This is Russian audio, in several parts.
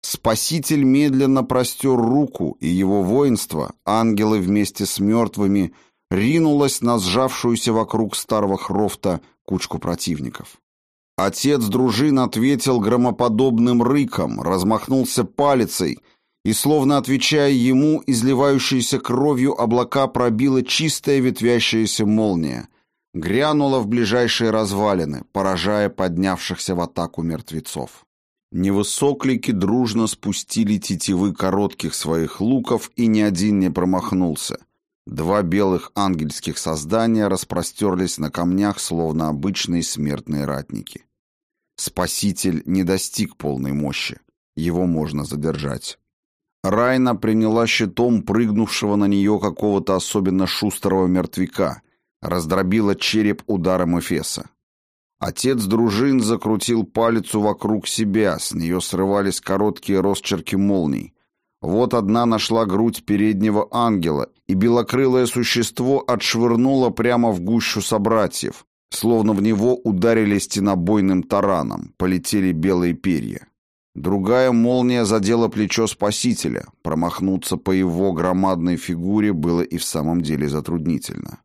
Спаситель медленно простер руку, и его воинство, ангелы вместе с мертвыми, ринулось на сжавшуюся вокруг старого Хрофта кучку противников. Отец дружин ответил громоподобным рыком, размахнулся палицей, и, словно отвечая ему, изливающейся кровью облака пробила чистая ветвящаяся молния, грянула в ближайшие развалины, поражая поднявшихся в атаку мертвецов. Невысоклики дружно спустили тетивы коротких своих луков, и ни один не промахнулся. Два белых ангельских создания распростерлись на камнях, словно обычные смертные ратники. Спаситель не достиг полной мощи. Его можно задержать. Райна приняла щитом прыгнувшего на нее какого-то особенно шустрого мертвяка, раздробила череп ударом эфеса. Отец дружин закрутил палицу вокруг себя, с нее срывались короткие росчерки молний. Вот одна нашла грудь переднего ангела, и белокрылое существо отшвырнуло прямо в гущу собратьев, словно в него ударили стенобойным тараном, полетели белые перья. Другая молния задела плечо спасителя, промахнуться по его громадной фигуре было и в самом деле затруднительно.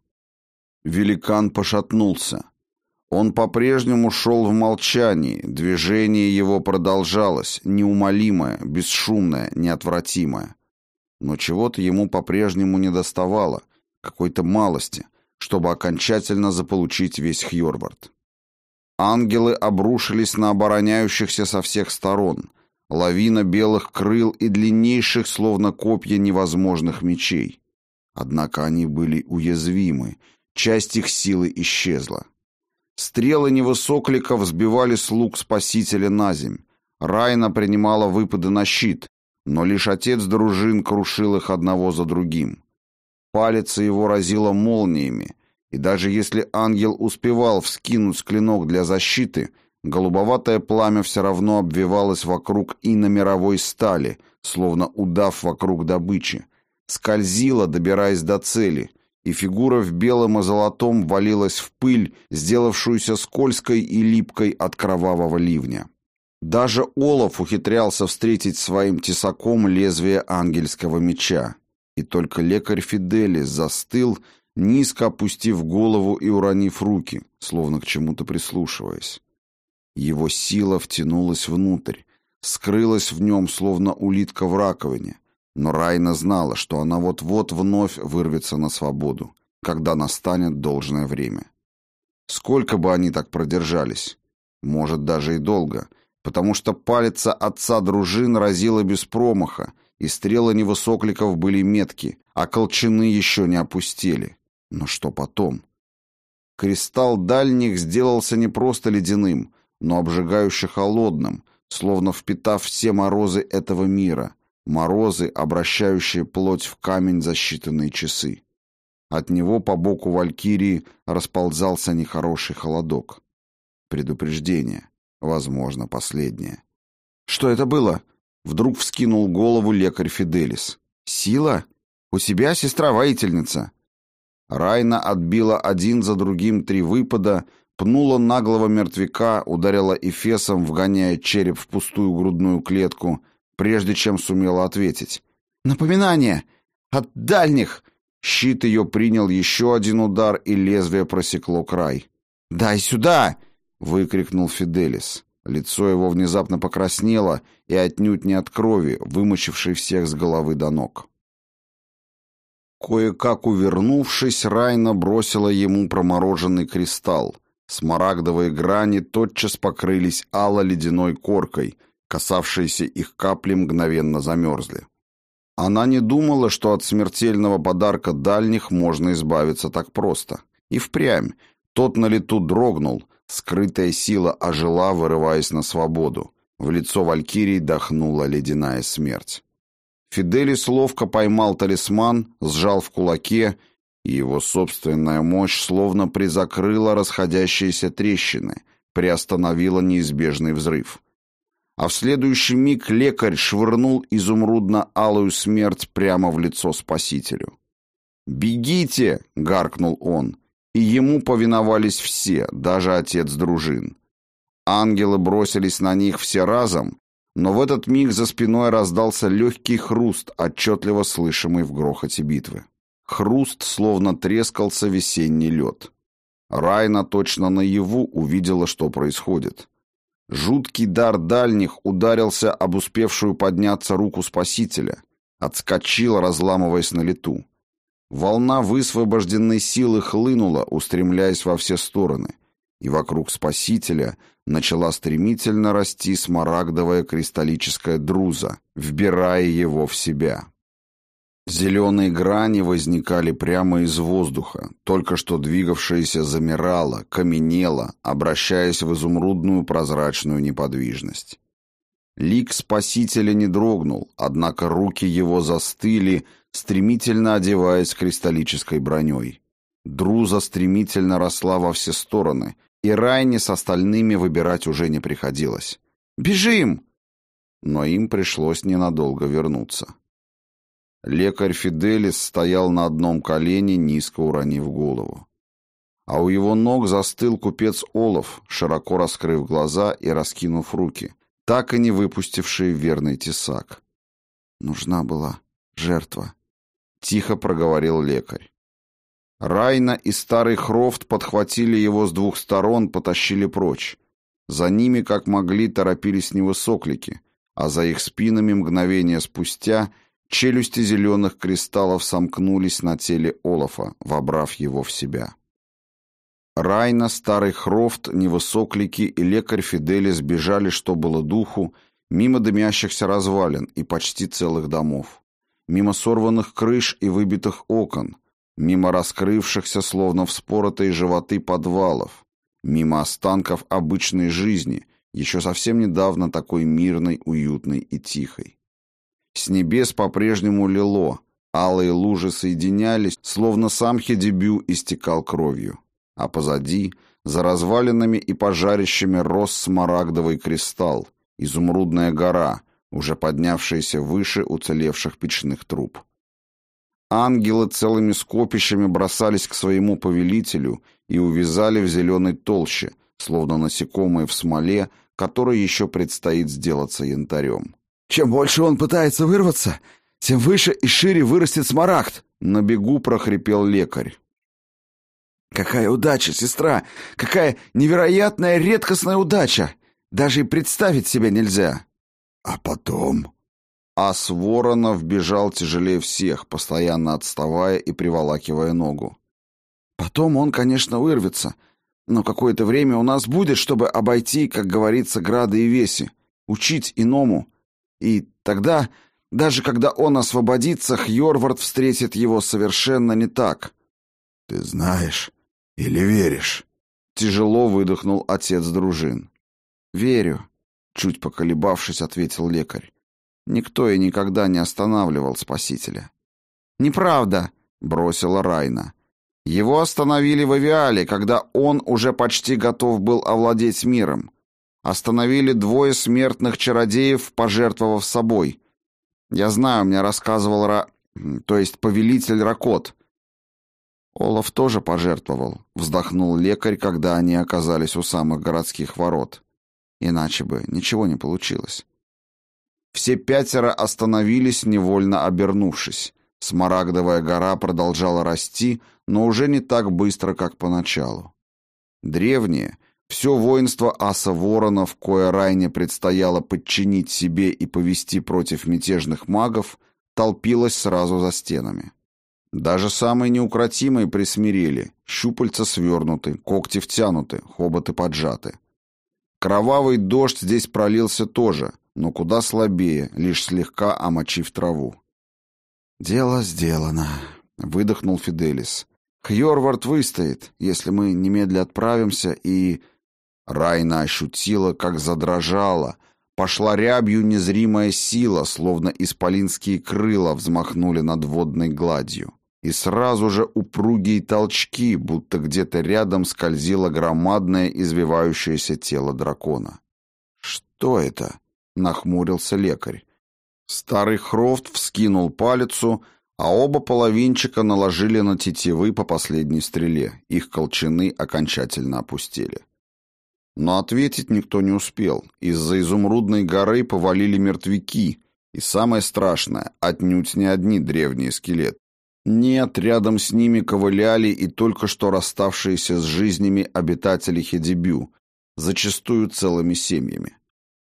Великан пошатнулся. Он по-прежнему шел в молчании, движение его продолжалось, неумолимое, бесшумное, неотвратимое. Но чего-то ему по-прежнему недоставало, какой-то малости, чтобы окончательно заполучить весь Хьорвард. Ангелы обрушились на обороняющихся со всех сторон, лавина белых крыл и длиннейших, словно копья, невозможных мечей. Однако они были уязвимы, часть их силы исчезла. Стрелы невысокликов сбивали слуг спасителя на земь. Райна принимала выпады на щит, но лишь отец дружин крушил их одного за другим. Палица его разила молниями, и даже если ангел успевал вскинуть клинок для защиты, голубоватое пламя все равно обвивалось вокруг иномировой стали, словно удав вокруг добычи, скользило, добираясь до цели, и фигура в белом и золотом валилась в пыль, сделавшуюся скользкой и липкой от кровавого ливня. Даже Олаф ухитрялся встретить своим тесаком лезвие ангельского меча, и только лекарь Фиделис застыл, низко опустив голову и уронив руки, словно к чему-то прислушиваясь. Его сила втянулась внутрь, скрылась в нем, словно улитка в раковине, но Райна знала, что она вот-вот вновь вырвется на свободу, когда настанет должное время. Сколько бы они так продержались? Может, даже и долго, потому что палица отца дружин разила без промаха, и стрелы невысокликов были метки, а колчаны еще не опустели. Но что потом? Кристалл дальних сделался не просто ледяным, но обжигающе холодным, словно впитав все морозы этого мира, морозы, обращающие плоть в камень за считанные часы. От него по боку валькирии расползался нехороший холодок. Предупреждение, возможно, последнее. «Что это было?» — вдруг вскинул голову лекарь Фиделис. «Сила? У себя сестра-воительница?» Райна отбила один за другим 3 выпада, пнула наглого мертвяка, ударила эфесом, вгоняя череп в пустую грудную клетку, прежде чем сумела ответить. «Напоминание! От дальних!» Щит ее принял еще один удар, и лезвие просекло край. «Дай сюда!» — выкрикнул Фиделис. Лицо его внезапно покраснело, и отнюдь не от крови, вымочившей всех с головы до ног. Кое-как увернувшись, Райна бросила ему промороженный кристалл. Смарагдовые грани тотчас покрылись ало-ледяной коркой, касавшиеся их капли мгновенно замерзли. Она не думала, что от смертельного подарка дальних можно избавиться так просто. И впрямь, тот на лету дрогнул, скрытая сила ожила, вырываясь на свободу. В лицо валькирии дохнула ледяная смерть. Фиделис ловко поймал талисман, сжал в кулаке, и его собственная мощь словно призакрыла расходящиеся трещины, приостановила неизбежный взрыв. А в следующий миг лекарь швырнул изумрудно-алую смерть прямо в лицо спасителю. «Бегите!» — гаркнул он, и ему повиновались все, даже отец дружин. Ангелы бросились на них все разом, Но в этот миг за спиной раздался легкий хруст, отчетливо слышимый в грохоте битвы. Хруст, словно трескался весенний лед. Райна точно наяву увидела, что происходит. Жуткий дар дальних ударился об успевшую подняться руку спасителя, отскочил, разламываясь на лету. Волна высвобожденной силы хлынула, устремляясь во все стороны, и вокруг спасителя начала стремительно расти смарагдовая кристаллическая друза, вбирая его в себя. Зеленые грани возникали прямо из воздуха, только что двигавшаяся замирала, каменела, обращаясь в изумрудную прозрачную неподвижность. Лик спасителя не дрогнул, однако руки его застыли, стремительно одеваясь кристаллической броней. Друза стремительно росла во все стороны, и Райне с остальными выбирать уже не приходилось. «Бежим!» Но им пришлось ненадолго вернуться. Лекарь Фиделис стоял на одном колене, низко уронив голову. А у его ног застыл купец Олаф, широко раскрыв глаза и раскинув руки, так и не выпустивший верный тесак. «Нужна была жертва», — тихо проговорил лекарь. Райна и старый Хрофт подхватили его с двух сторон, потащили прочь. За ними, как могли, торопились невысоклики, а за их спинами мгновение спустя челюсти зеленых кристаллов сомкнулись на теле Олафа, вобрав его в себя. Райна, старый Хрофт, невысоклики и лекарь Фиделис бежали, что было духу, мимо дымящихся развалин и почти целых домов, мимо сорванных крыш и выбитых окон, мимо раскрывшихся, словно вспоротые животы подвалов, мимо останков обычной жизни, еще совсем недавно такой мирной, уютной и тихой. С небес по-прежнему лило, алые лужи соединялись, словно сам Хедибю истекал кровью. А позади, за развалинами и пожарищами, рос смарагдовый кристалл, изумрудная гора, уже поднявшаяся выше уцелевших печных труб. Ангелы целыми скопищами бросались к своему повелителю и увязали в зеленой толще, словно насекомые в смоле, которой еще предстоит сделаться янтарем. «Чем больше он пытается вырваться, тем выше и шире вырастет смарагд!» На бегу прохрипел лекарь. «Какая удача, сестра! Какая невероятная редкостная удача! Даже и представить себе нельзя!» «А потом...» Ас Воронов бежал тяжелее всех, постоянно отставая и приволакивая ногу. «Потом он, конечно, вырвется, но какое-то время у нас будет, чтобы обойти, как говорится, грады и веси, учить иному. И тогда, даже когда он освободится, Хьорвард встретит его совершенно не так». «Ты знаешь или веришь?» Тяжело выдохнул отец дружин. «Верю», — чуть поколебавшись, ответил лекарь. «Никто и никогда не останавливал Спасителя». «Неправда», — бросила Райна. «Его остановили в Авиале, когда он уже почти готов был овладеть миром. Остановили двое смертных чародеев, пожертвовав собой. Я знаю, мне рассказывал повелитель Ракот». «Олаф тоже пожертвовал», — вздохнул лекарь, когда они оказались у самых городских ворот. «Иначе бы ничего не получилось». Все пятеро остановились, невольно обернувшись. Смарагдовая гора продолжала расти, но уже не так быстро, как поначалу. Древние, все воинство аса Воронов, кое Райне предстояло подчинить себе и повести против мятежных магов, толпилось сразу за стенами. Даже самые неукротимые присмирели, щупальца свернуты, когти втянуты, хоботы поджаты. Кровавый дождь здесь пролился тоже, но куда слабее, лишь слегка омочив траву. «Дело сделано», — выдохнул Фиделис. «Хьорвард выстоит, если мы немедля отправимся и...» Райна ощутила, как задрожала, пошла рябью незримая сила, словно исполинские крыла взмахнули над водной гладью. И сразу же упругие толчки, будто где-то рядом скользило громадное извивающееся тело дракона. «Что это?» — нахмурился лекарь. Старый Хрофт вскинул палицу, а оба половинчика наложили на тетивы по последней стреле. Их колчаны окончательно опустили. Но ответить никто не успел. Из-за изумрудной горы повалили мертвяки, и самое страшное, отнюдь не одни древние скелеты. Нет, рядом с ними ковыляли и только что расставшиеся с жизнями обитатели Хедибю, зачастую целыми семьями.